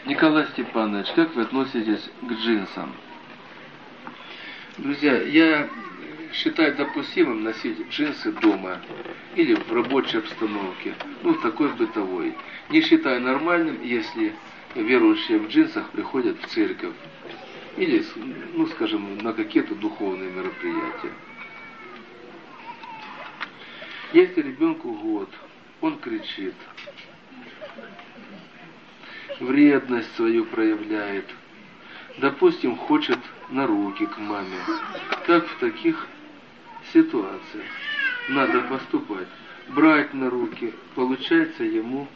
Николай Степанович, как вы относитесь к джинсам? Друзья, я считаю допустимым носить джинсы дома или в рабочей обстановке, в такой бытовой. Не считаю нормальным, если верующие в джинсах приходят в церковь или, скажем, на какие-то духовные мероприятия. Если ребенку год, он кричит, вредность свою проявляет, допустим, хочет на руки к маме. Как в таких ситуациях надо поступать? Брать на руки, получается ему,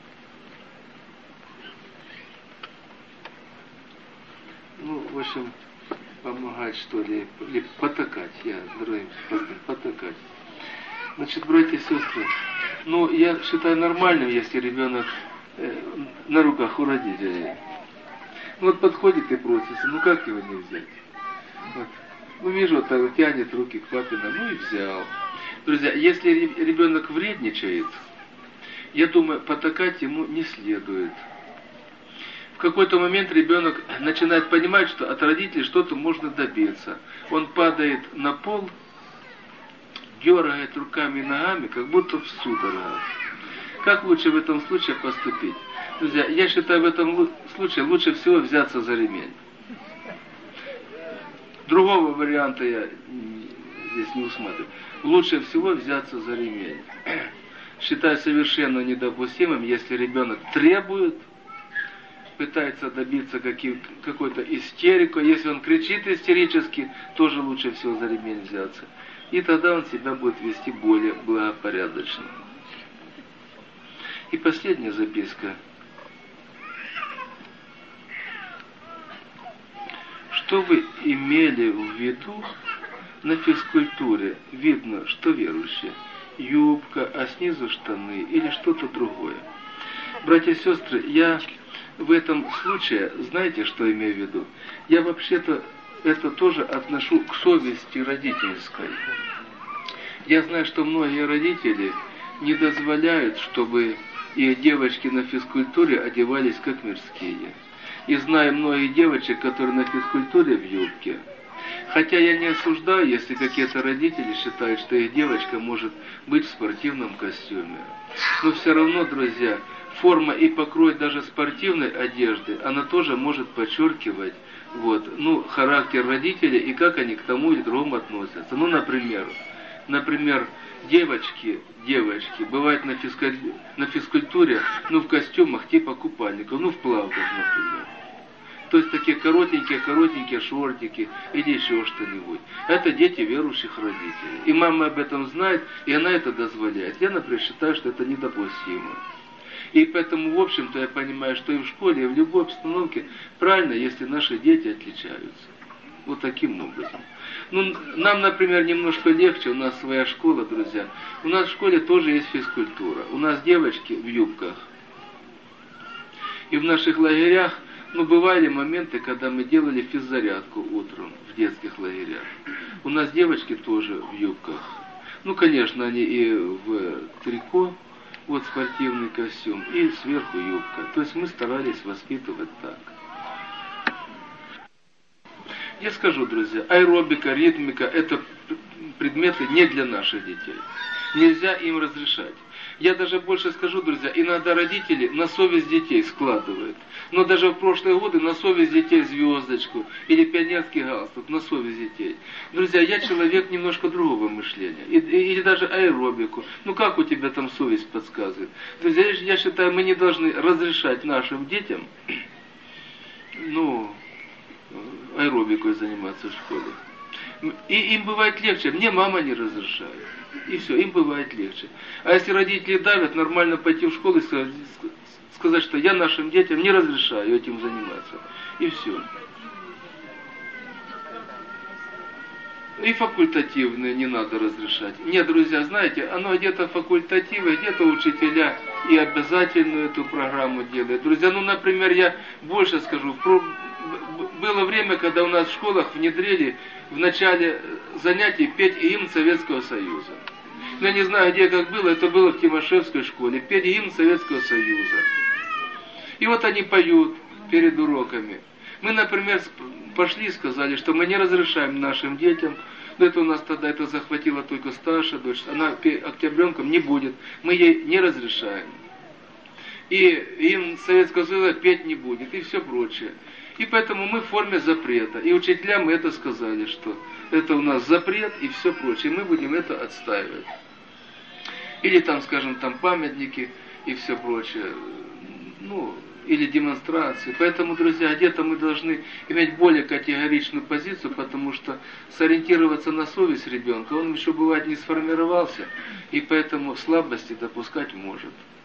в общем, помогать, что ли, или потакать, потакать. Значит, братья и сестры, я считаю нормальным, если ребенок на руках у родителей. Подходит и просится, как его не взять? Вижу, так тянет руки к папиному, и взял. Друзья, если ребенок вредничает, я думаю, потакать ему не следует. В какой-то момент ребенок начинает понимать, что от родителей что-то можно добиться. Он падает на пол, дергает руками и ногами, как будто в судорогах. Как лучше в этом случае поступить? Друзья, я считаю, в этом случае лучше всего взяться за ремень. Другого варианта я здесь не усматриваю. Лучше всего взяться за ремень. Считаю совершенно недопустимым, если ребенок требует, пытается добиться какой-то истерики. Если он кричит истерически, тоже лучше всего за ремень взяться. И тогда он себя будет вести более благопорядочно. И последняя записка. Что вы имели в виду на физкультуре? Видно, что верующие. Юбка, а снизу штаны или что-то другое. Братья и сестры, я в этом случае, знаете, что имею в виду? Я вообще-то это тоже отношу к совести родительской. Я знаю, что многие родители не дозволяют, чтобы их девочки на физкультуре одевались как мирские. И знаю многих девочек, которые на физкультуре в юбке. Хотя я не осуждаю, если какие-то родители считают, что их девочка может быть в спортивном костюме. Но все равно, друзья, форма и покрой даже спортивной одежды, она тоже может подчеркивать характер родителей и как они к тому или другому относятся. Например, девочки бывают на физкультуре, в костюмах типа купальников, в плавках, например. То есть такие коротенькие шортики или еще что-нибудь. Это дети верующих родителей. И мама об этом знает, и она это дозволяет. Я, например, считаю, что это недопустимо. И поэтому, в общем-то, я понимаю, что и в школе, и в любой обстановке правильно, если наши дети отличаются. Вот таким образом. Нам, например, немножко легче, у нас своя школа, друзья. У нас в школе тоже есть физкультура. У нас девочки в юбках. И в наших лагерях, бывали моменты, когда мы делали физзарядку утром в детских лагерях. У нас девочки тоже в юбках. Конечно, они и в трико, спортивный костюм, и сверху юбка. То есть мы старались воспитывать так. Я скажу, друзья, аэробика, ритмика – это предметы не для наших детей. Нельзя им разрешать. Я даже больше скажу, друзья, иногда родители на совесть детей складывают. Но даже в прошлые годы на совесть детей звездочку или пионерский галстук, на совесть детей. Друзья, я человек немножко другого мышления. Или даже аэробику. Как у тебя там совесть подсказывает? Друзья, я считаю, мы не должны разрешать нашим детям, аэробикой заниматься в школе. И им бывает легче. Мне мама не разрешает. И все, им бывает легче. А если родители давят, нормально пойти в школу и сказать, что я нашим детям не разрешаю этим заниматься. И все. И факультативные не надо разрешать. Нет, друзья, знаете, оно где-то факультативы, где-то учителя и обязательную эту программу делают. Друзья, например, я больше скажу. Было время, когда у нас в школах внедрили в начале занятий петь гимн Советского Союза. Я не знаю, где как было, это было в Тимошевской школе. Петь гимн Советского Союза. И они поют перед уроками. Мы, например, пошли и сказали, что мы не разрешаем нашим детям, но это у нас тогда это захватила только старшая дочь, она октябренком не будет, мы ей не разрешаем. И им Советского Союза петь не будет, и все прочее. И поэтому мы в форме запрета. И учителям мы это сказали, что это у нас запрет и все прочее. И мы будем это отстаивать. Или там, скажем, там памятники и все прочее. Ну, или демонстрации. Поэтому, друзья, где-то мы должны иметь более категоричную позицию, потому что сориентироваться на совесть ребенка, он еще бывает не сформировался, и поэтому слабости допускать может.